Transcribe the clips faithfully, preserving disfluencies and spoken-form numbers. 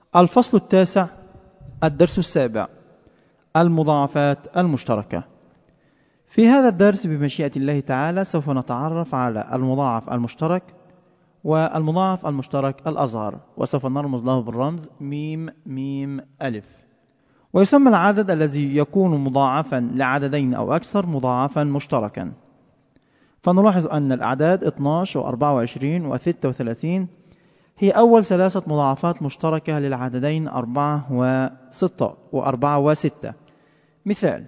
الفصل التاسع، الدرس السابع، المضاعفات المشتركة. في هذا الدرس بمشيئة الله تعالى سوف نتعرف على المضاعف المشترك والمضاعف المشترك الأصغر، وسوف نرمز له بالرمز ميم ميم ألف. ويسمى العدد الذي يكون مضاعفا لعددين أو أكثر مضاعفا مشتركا. فنلاحظ أن الأعداد اثني عشر وأربعة وعشرين وستة وثلاثين هي أول ثلاثة مضاعفات مشتركة للعددين أربعة وستة وأربعة وستة. مثال: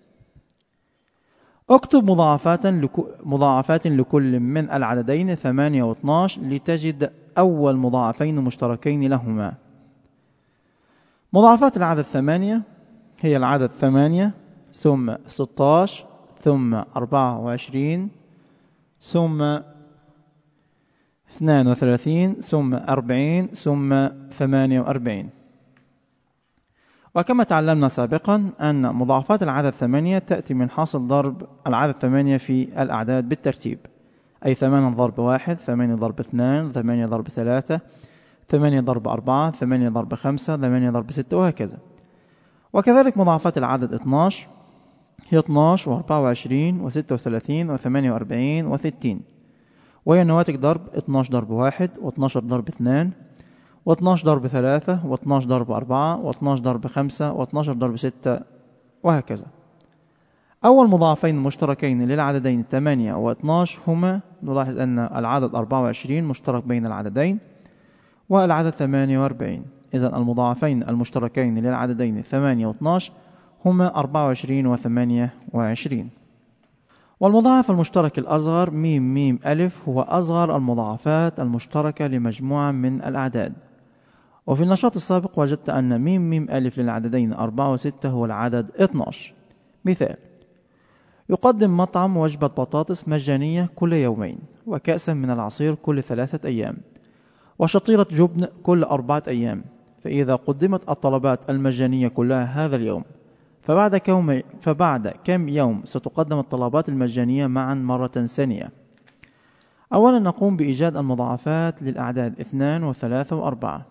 اكتب مضاعفات لكل, مضاعفات لكل من العددين ثمانية واثني عشر لتجد أول مضاعفين مشتركين لهما. مضاعفات العدد ثمانية هي العدد ثمانية ثم ستة عشر ثم أربعة وعشرين ثم اثنين وثلاثين ثم أربعين ثم ثمانية وأربعين. وكما تعلمنا سابقا أن مضاعفات العدد ثمانية تأتي من حاصل ضرب العدد ثمانية في الأعداد بالترتيب، أي ثمانية ضرب واحد، ثمانية ضرب اثنان، ثمانية ضرب ثلاثة، ثمانية ضرب أربعة، ثمانية ضرب خمسة، ثمانية ضرب ستة، وهكذا. وكذلك مضاعفات العدد اثني عشر هي اثني عشر وأربعة وعشرين وستة وثلاثين وثمانية وأربعين وستين، وهي نواتج ضرب اثني عشر ضرب واحد واثني عشر ضرب اثنان واثني عشر ضرب ثلاثة واثني عشر ضرب أربعة واثني عشر ضرب خمسة واثني عشر ضرب ستة، وهكذا. أول مضاعفين مشتركين للعددين ثمانية واثني عشر هما، نلاحظ أن العدد أربعة وعشرين مشترك بين العددين والعدد ثمانية وأربعين. إذن المضاعفين المشتركين للعددين ثمانية واثني عشر هما أربعة وعشرين وثمانية وعشرين. والمضاعف المشترك الأصغر ميم ميم ألف هو أصغر المضاعفات المشتركة لمجموعة من الأعداد. وفي النشاط السابق وجدت أن ميم ميم ألف للعددين أربعة وستة هو العدد اثني عشر. مثال: يقدم مطعم وجبة بطاطس مجانية كل يومين، وكأسا من العصير كل ثلاثة أيام، وشطيرة جبن كل أربعة أيام. فإذا قدمت الطلبات المجانية كلها هذا اليوم، فبعد كم فبعد كم يوم ستقدم الطلبات المجانية معا مرة ثانية؟ أولا نقوم بإيجاد المضاعفات للأعداد اثنان وثلاثة وأربعة،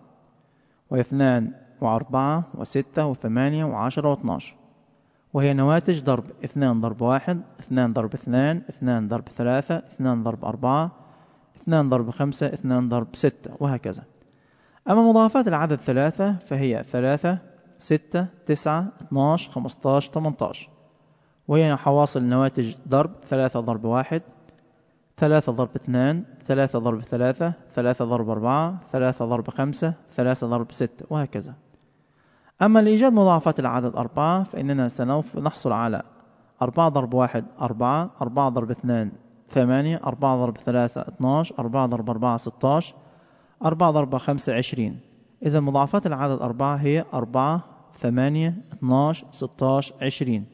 واثنان وأربعة وستة وثمانية وعشرة واثني عشر، وهي نواتج ضرب اثنان ضرب واحد، اثنان ضرب اثنان، اثنان ضرب ثلاثة، اثنان ضرب أربعة، اثنان ضرب خمسة، اثنان ضرب ستة، وهكذا. أما مضاعفات العدد ثلاثة فهي ثلاثة، ستة، تسعة، اثني عشر، خمسة عشر، ثمانية عشر، وهي حواصل نواتج ضرب ثلاثة ضرب واحد، ثلاثة ضرب اثنان، ثلاثة ضرب ثلاثة، ثلاثة ضرب أربعة، ثلاثة ضرب خمسة، ثلاثة ضرب ستة، وهكذا. أما لإيجاد مضاعفات العدد أربعة فإننا سنحصل على أربعة ضرب واحد أربعة، أربعة ضرب اثنان ثمانية، أربعة ضرب ثلاثة اثني عشر، أربعة ضرب أربعة ستة عشر، أربعة ضرب خمسة عشرين. إذا مضاعفات العدد أربعة هي أربعة، ثمانية، اثني عشر، ستة عشر، عشرين.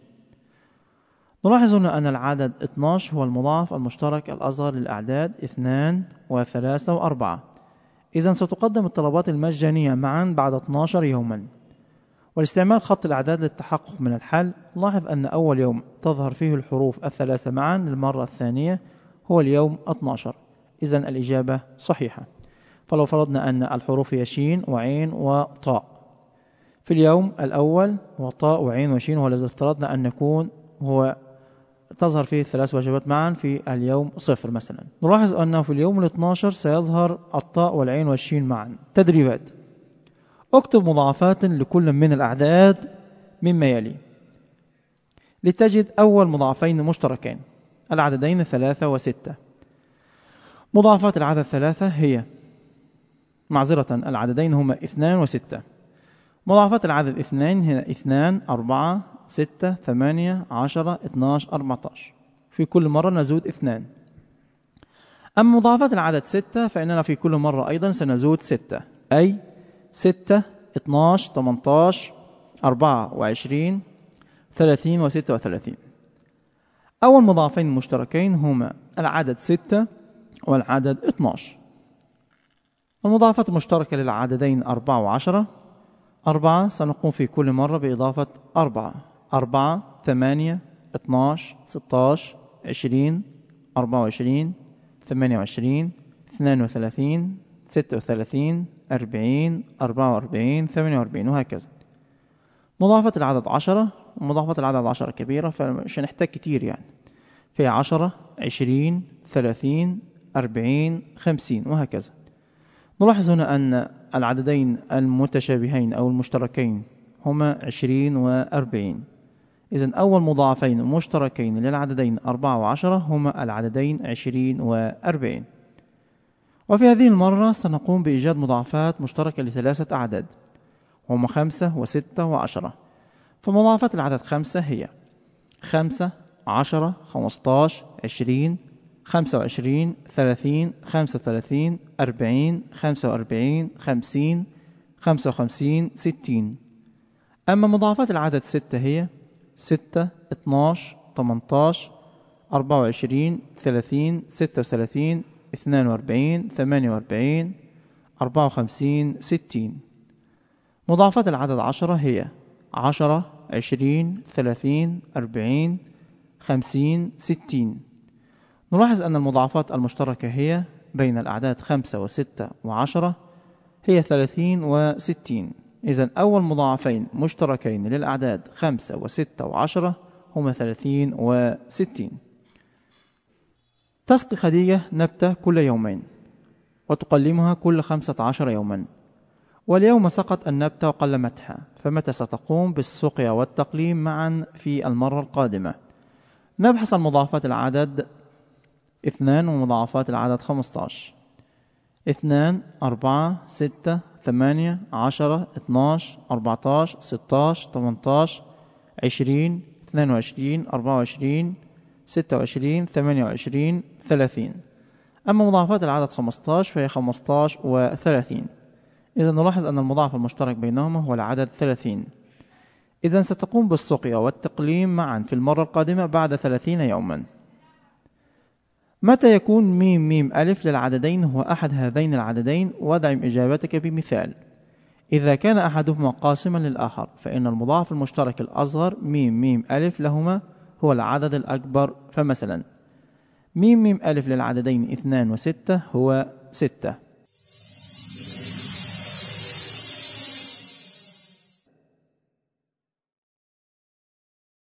نلاحظ أن العدد اثني عشر هو المضاعف المشترك الأصغر للأعداد اثنان وثلاثة وأربعة. إذا ستقدم الطلبات المجانية معا بعد اثني عشر يوما. والاستعمال خط الأعداد للتحقق من الحل، لاحظ أن أول يوم تظهر فيه الحروف الثلاثة معا للمرة الثانية هو اليوم اثني عشر. إذا الإجابة صحيحة. فلو فرضنا أن الحروف هي شين وعين وطاء في اليوم الأول، وطاء وعين وشين، والذي افترضنا أن يكون هو تظهر فيه الثلاث وجبات معا في اليوم صفر مثلا، نلاحظ أنه في اليوم الاثني عشر سيظهر الطاء والعين والشين معا. تدريبات: اكتب مضاعفات لكل من الأعداد مما يلي لتجد أول مضاعفين مشتركين، العددين ثلاثة وستة. مضاعفات العدد ثلاثة هي معذرة العددين هما اثنان وستة. مضاعفات العدد اثنان هنا اثنان، أربعة، ستة، ثمانية، عشرة، اثني عشر، أربعة عشر. في كل مرة نزود اثنان. أما مضاعفات العدد ستة فإننا في كل مرة أيضا سنزود ستة، أي ستة، اثني عشر، ثمانية عشر، أربعة وعشرين، ثلاثين وستة وثلاثين. أول مضاعفين مشتركين هما العدد ستة والعدد اثني عشر. المضاعفات المشتركة للعددين أربعة وعشرة. أربعة سنقوم في كل مرة بإضافة أربعة، أربعة، ثمانية، اثني عشر، ستة عشر، عشرين، أربعة وعشرين، ثمانية وعشرين، اثنان وثلاثين، ستة وثلاثين، أربعين، أربعة وأربعين، ثمانية وأربعين، وهكذا. مضاعفات العدد عشرة، ومضاعفات العدد عشرة كبيرة فمش هنحتاج كتير يعني، في عشرة، عشرين، ثلاثين، أربعين، خمسين، وهكذا. نلاحظ هنا أن العددين المتشابهين أو المشتركين هما عشرين وأربعين. إذن أول مضاعفين مشتركين للعددين أربعة وعشرة هما العددين عشرين وأربعين. وفي هذه المرة سنقوم بإيجاد مضاعفات مشتركة لثلاثة أعداد هما خمسة وستة وعشرة. فمضاعفات العدد خمسة هي خمسة، عشرة، خمستاش، عشرين، خمسة وعشرين، ثلاثين، خمسة وثلاثين، أربعين، خمسة وأربعين، خمسين، خمسة وخمسين، ستين. أما مضاعفات العدد ستة هي ستة، اثناش، ثمانتاش، أربعة وعشرين، ثلاثين، ستة وثلاثين، اثنان وأربعين، ثمانية وأربعين، أربعة وخمسين، ستين. مضاعفات العدد عشرة هي عشرة، عشرين، ثلاثين، أربعين، خمسين، ستين. نلاحظ أن المضاعفات المشتركة هي بين الأعداد خمسة وستة وعشرة هي ثلاثين وستين. إذن أول مضاعفين مشتركين للأعداد خمسة وستة وعشرة هما ثلاثين وستين. تسقي خديجة نبتة كل يومين وتقلمها كل خمسة عشر يوما، واليوم سقط النبتة وقلمتها، فمتى ستقوم بالسقيا والتقليم معا في المرة القادمة؟ نبحث عن مضاعفات العدد اثنان ومضاعفات العدد خمستاش. اثنان، أربعة، ستة، ثمانية، عشرة، اثناش، أربعتاش، ستاش، ثمانتاش، عشرين، اثنان وعشرين، أربعة وعشرين، ستة وعشرين، ثمانية وعشرين، ثلاثين. أما مضاعفات العدد خمستاش فهي خمستاش وثلاثين. إذا نلاحظ أن المضاعف المشترك بينهما هو العدد ثلاثين. إذا ستقوم بالسقيا والتقليم معا في المرة القادمة بعد ثلاثين يوما. متى يكون ميم ميم ألف للعددين هو أحد هذين العددين؟ وادعم إجابتك بمثال. إذا كان أحدهما قاسما للآخر فإن المضاعف المشترك الأصغر ميم ميم ألف لهما هو العدد الأكبر. فمثلا ميم ميم ألف للعددين اثنان وستة هو ستة.